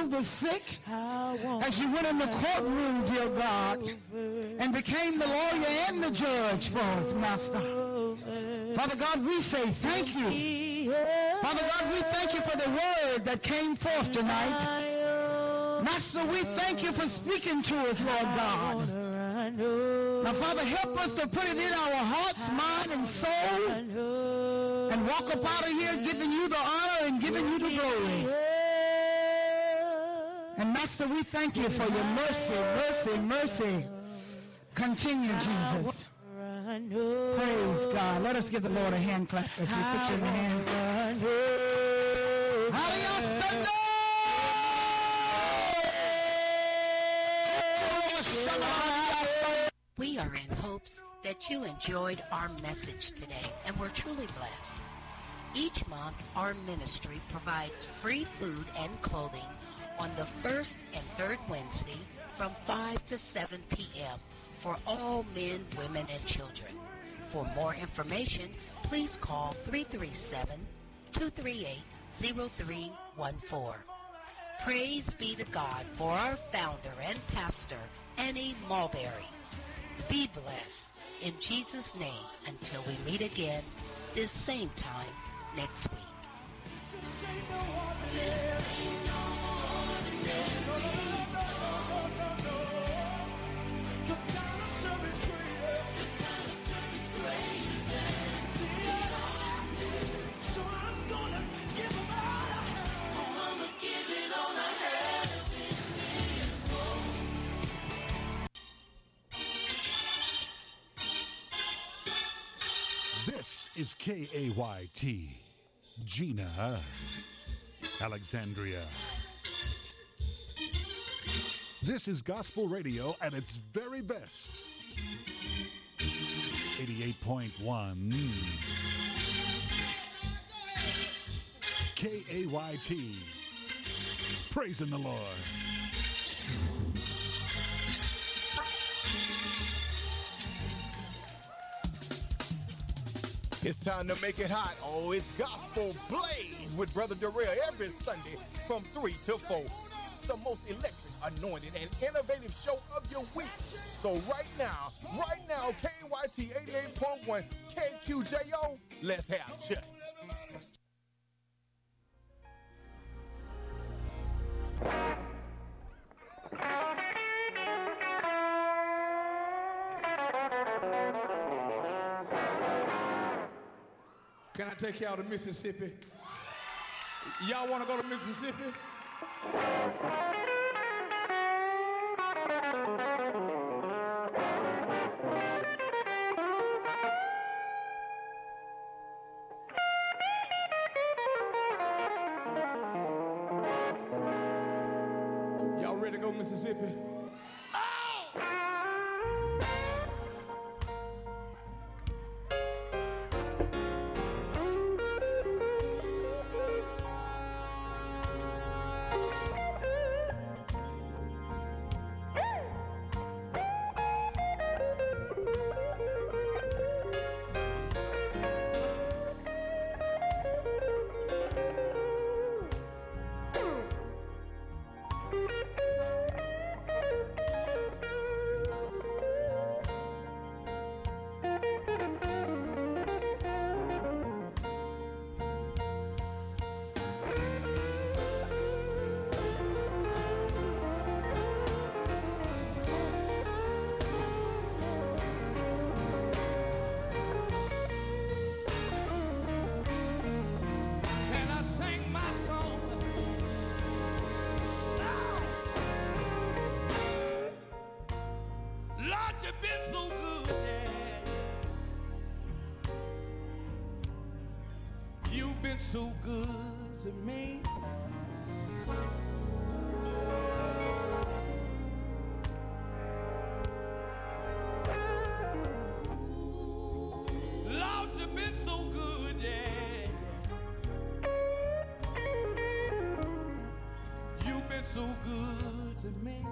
healed the sick, as you went in the courtroom, dear God, and became the lawyer and the judge for us, Master. Father God, we say thank you. Father God, we thank you for the word that came forth tonight. Master, we thank you for speaking to us, Lord God. Now, Father, help us to put it in our hearts, mind, and soul, and walk up out of here giving you the honor and giving you the glory. And Master, we thank you for your mercy, mercy, mercy. Continue, Jesus. Praise God. Let us give the Lord a hand clap as we put you in the hands. Hallelujah. We are in hopes that you enjoyed our message today and were truly blessed. Each month, our ministry provides free food and clothing on the first and third Wednesday from 5 to 7 p.m. for all men, women, and children. For more information, please call 337-238-0314. Praise be to God for our founder and pastor, Annie Mulberry. Be blessed in Jesus' name until we meet again this same time next week. This is KAYT, Gina, Alexandria. This is gospel radio at its very best. 88.1 KAYT. Praising the Lord. It's time to make it hot. Oh, it's Gospel Blaze with Brother Darrell every Sunday from 3 to 4. The most electric, anointed, and innovative show of your week. So right now, KYT 88.1 KQJO, let's have church. Can I take y'all to Mississippi? Y'all want to go to Mississippi? Y'all ready to go to Mississippi? So good to me. Lord, you've been so good, yeah. You've been so good to me.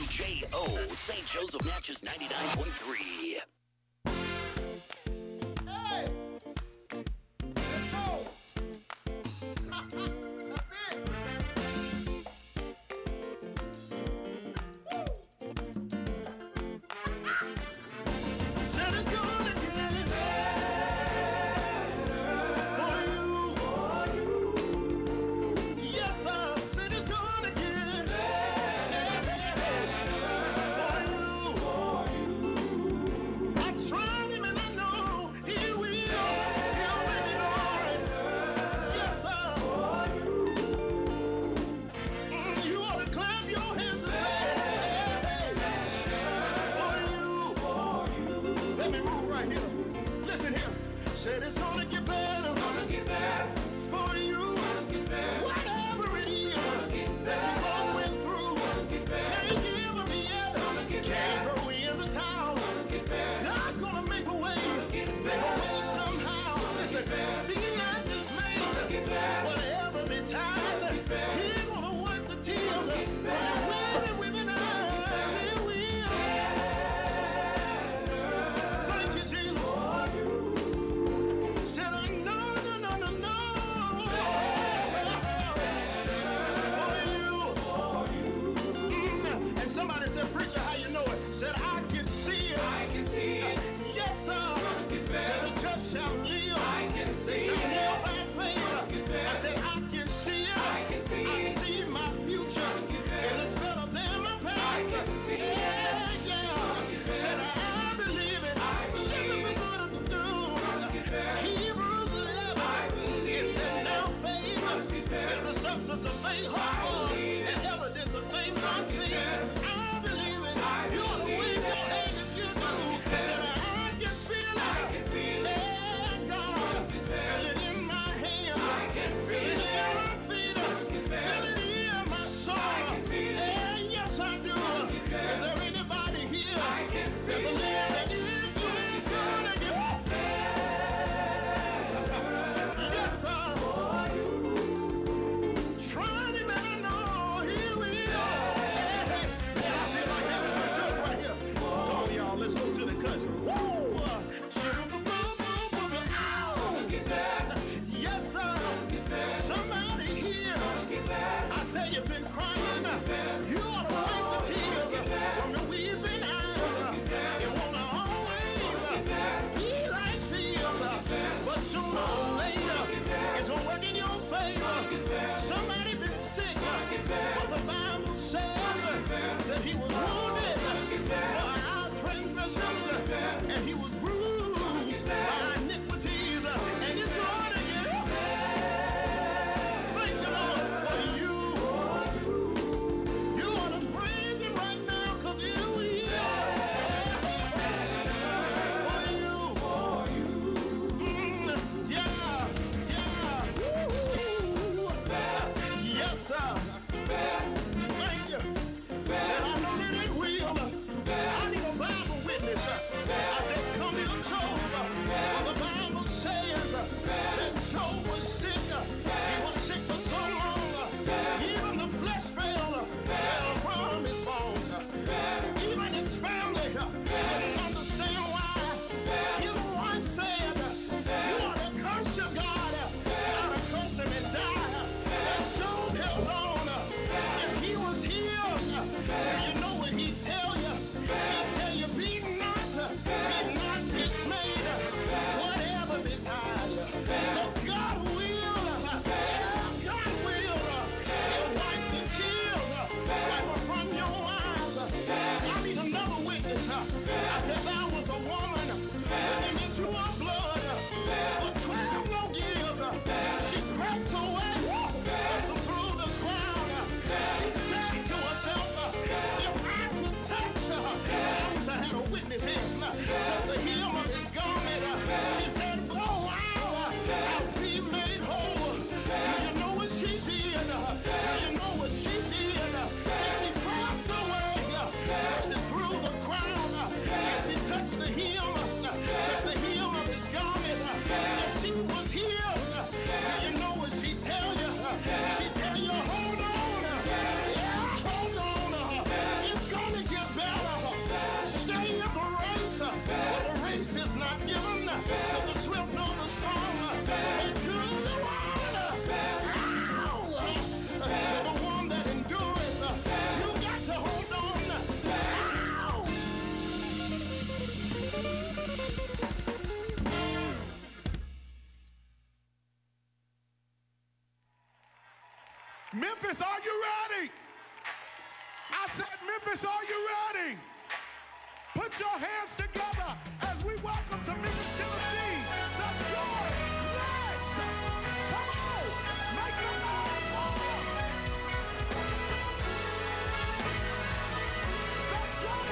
WJO, St. Joseph Natchez 99.3. Hey! Let's go! That's it! Said it's gonna get Said it's gonna get better for you. Whatever it is that you're going through, can't give up yet, can't throw in the towel. God's gonna make a way somehow. Listen, be not dismayed, whatever betide, He's gonna wipe the tears from your weary women eyes. He will. Thank you, Jesus. Said I know, no. For you. And somebody said, preacher, how you know it? Said I can see it. Yes, sir. Said the just shall live. They shall live by faith. I said I can see it. I see my future. It looks better than my past. Yeah. Said I believe it. Living the good of the do. Hebrews 11. It said now faith is the substance of things hoped for and evidence of things not seen. I believe it. You ought to wave your Race is not given to the swift nor the strong, but to the one that endureth. You got to hold on. Memphis, are you ready? I said, Memphis, are you ready? Put your hands together as we welcome to Memphis, Tennessee, the Joy Legs. Come on, make some noise for them. The Joy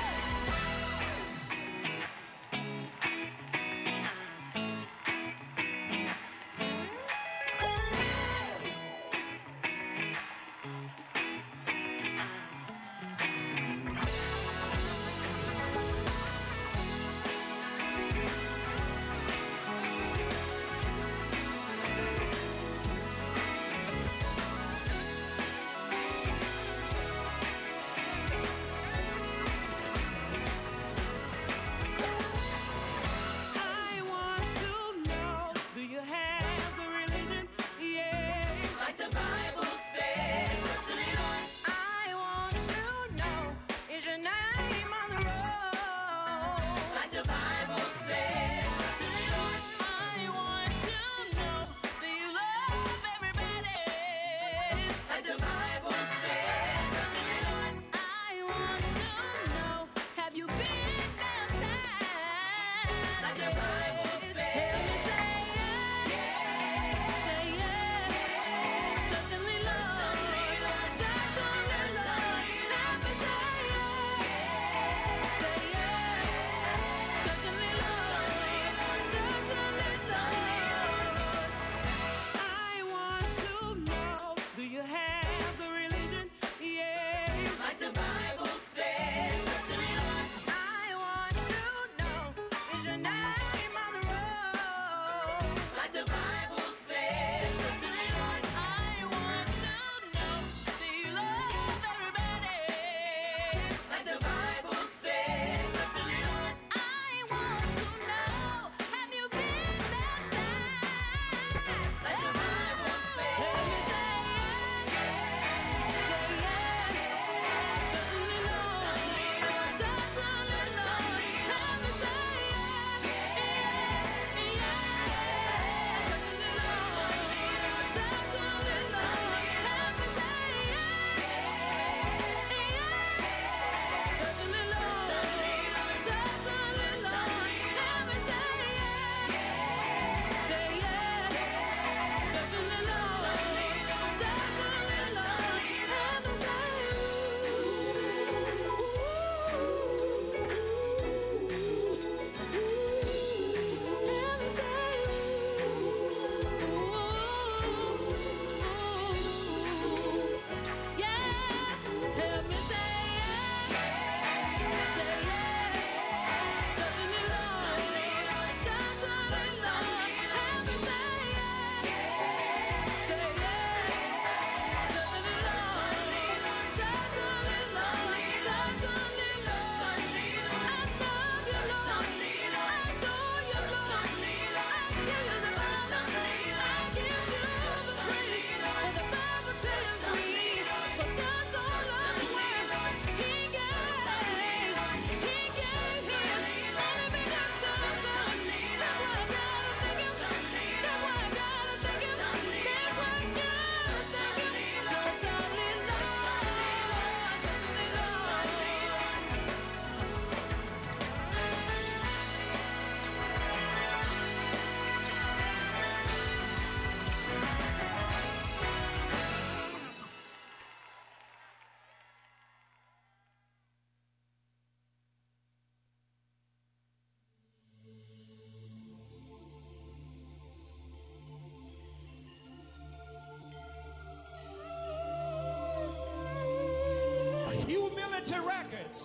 Records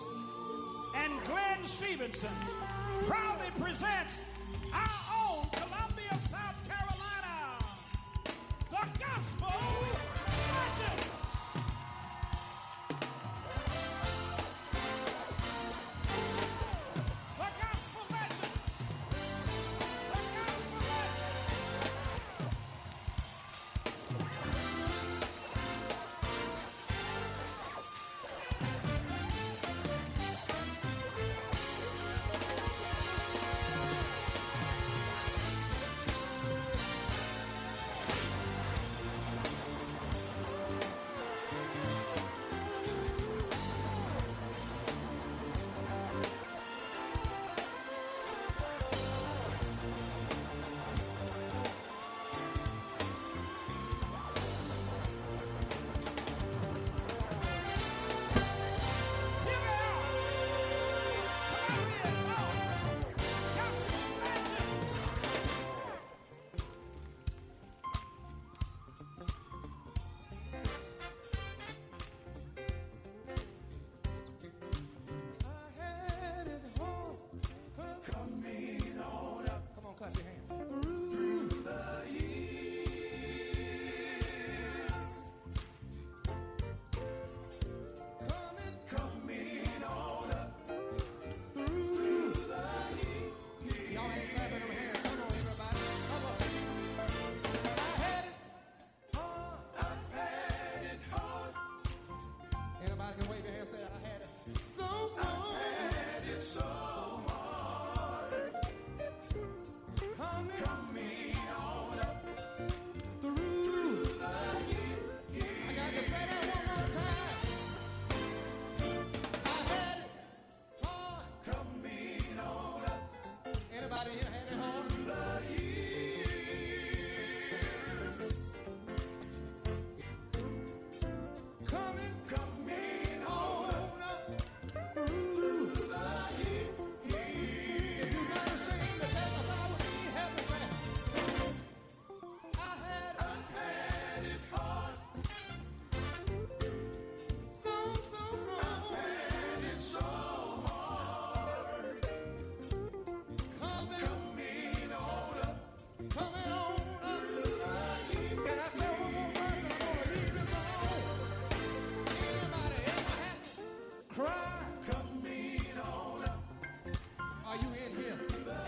and Glenn Stevenson proudly presents our own Columbia, South Carolina, the Gospel Legends. The Gospel Legends. Are you in here?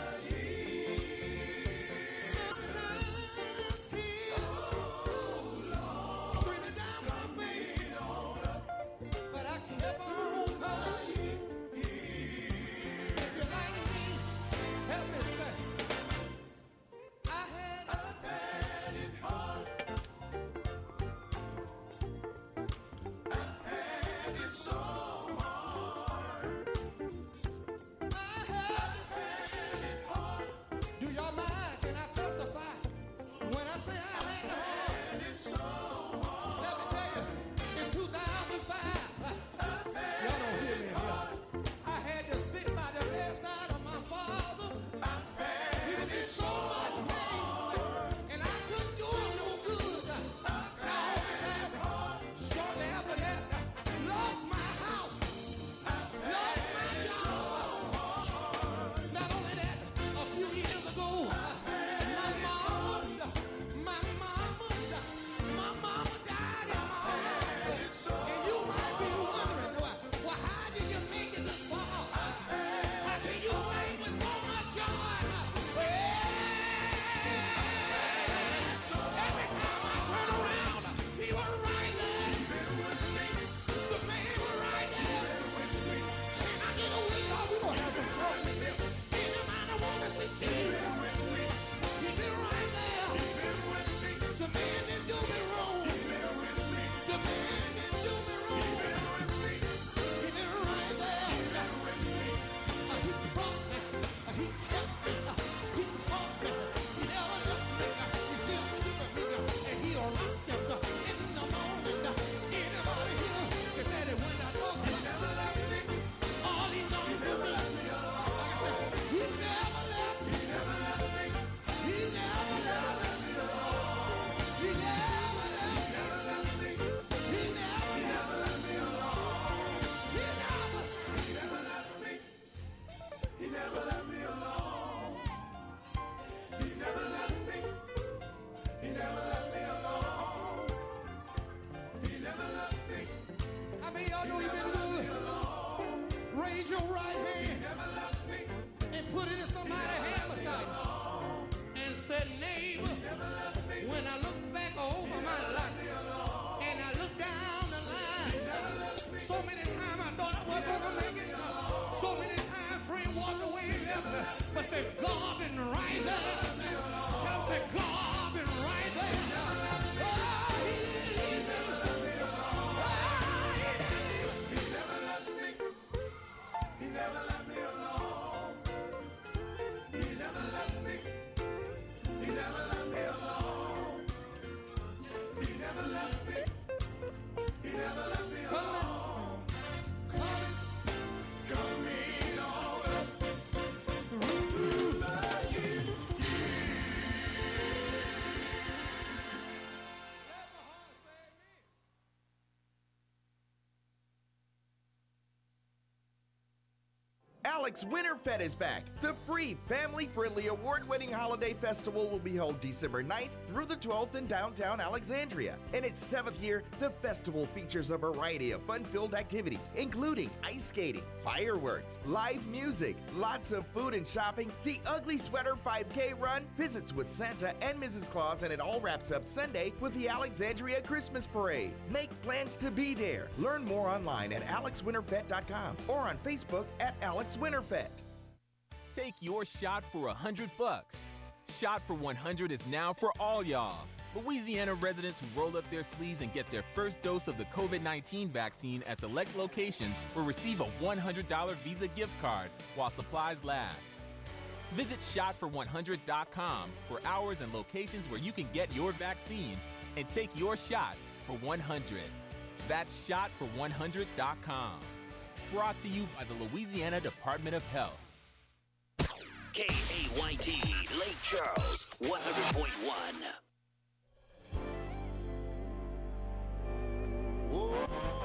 Sometimes tears streaming down my face, but I kept on coming. If you like me, help me say, I had it hard. I had it so hard. I had it hard. Do y'all mind? Can I testify? When I say I had it so hard. Let me tell you, in 2005, y'all don't hear me here. I had to sit by the bedside of my father. He was in so much pain, and I couldn't do him no good. Shortly after that, lost my house, lost my job. Not only that, a few years ago, my mama died in my arms. And you might be wondering, well, how did you make it this far? How can you sing with so much joy? Every time I turn around, he was right there. The man was right there. Can I get a witness? We're going to have some church in here. Anybody want to see Jesus? He's been right there. The man didn't do me wrong. The man didn't do me wrong. He's been right there. He brought me. He kept me. He taught me. He never left me. He's still keeping me. And he'll rock me in the morning. Anybody here can say that when I talk, he never left me. All he done for me. Like I said, he never left me. He never left me. He never left me alone. He never left me. He never left me alone. He never left me. He never left me alone. He never left me. He never left me alone. He never left me. I mean, y'all know he been good. Raise your right hand and put it in somebody's hand beside you. And say, neighbor, when I look back over my life and I look down the line, so many times I thought I wasn't gonna make it. So many times friend walked away and left me. But say, God been right there. Tell say, God been right there. Oh, he didn't leave me. Oh, he didn't leave me. He never left me. He never left me alone. He never left me. He never left me alone. He never left me. He never left me alone. Coming on through the years. Alex Winterfest is back. The free, family-friendly, award-winning holiday festival will be held December 9th through the 12th in downtown Alexandria. In its 7th year, the festival features a variety of fun-filled activities, including ice skating, fireworks, live music, lots of food and shopping, the Ugly Sweater 5K run, visits with Santa and Mrs. Claus, and it all wraps up Sunday with the Alexandria Christmas Parade. Make plans to be there. Learn more online at alexwinterfest.com or on Facebook at Alex Winterfest. Take your shot for $100. Shot for 100 is now for all y'all. Louisiana residents who roll up their sleeves and get their first dose of the COVID-19 vaccine at select locations will receive a $100 Visa gift card while supplies last. Visit shotfor100.com for hours and locations where you can get your vaccine and take your shot for 100. That's shotfor100.com. Brought to you by the Louisiana Department of Health. KAYT, Lake Charles, 100.1. Whoa.